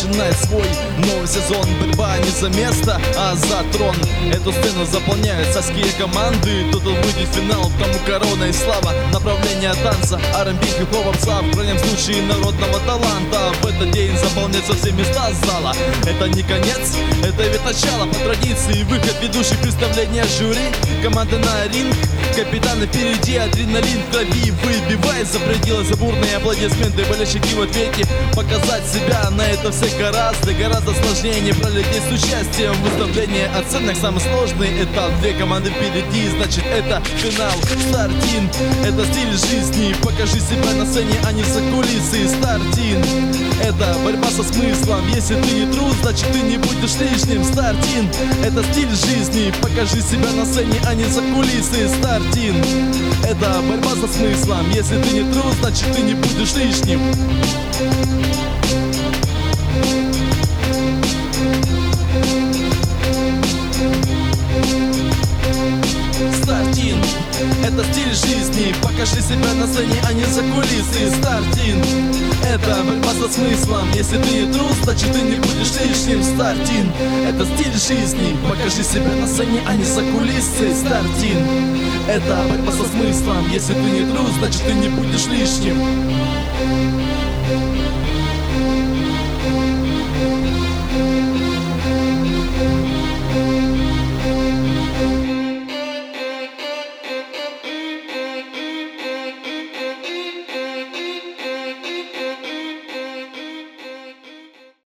начинает свой новый сезон. Борьба не за место, а за трон. Эту сцену заполняют соские команды. Тут выйдет в финал, тому корона и слава. Направление танца, R&B, хип-хоп, попса, в крайнем случае народного таланта. В этот день заполняются все места зала. Это не конец, это ведь начало. По традиции выход ведущих, представления жюри. Команда на ринг, капитаны впереди, адреналин в крови выбивает за пределы, за бурные аплодисменты. Болельщики в ответе, показать себя на это все гораздо сложнее. Не пролететь с участием в выставлении оценок. Самый сложный этап, две команды впереди, значит это финал. Стартин, это стиль жизни, покажи себя на сцене, а не за кулисы. Стартин, это борьба со смыслом, если ты не трус, значит ты не будешь лишним. Стартин, это стиль жизни, покажи себя на сцене, а не за кулисы. Стартин, это борьба со смыслом, если ты не трус, значит ты не будешь лишним. Стартин, это стиль жизни, покажи себя на сцене, а не за кулисы. Стартин, это борьба со смыслом, если ты не трус, значит ты не будешь лишним. Стартин, это стиль жизни, покажи себя на сцене, а не за кулисы. Стартин, это борьба со смыслом, если ты не трус, значит ты не будешь лишним.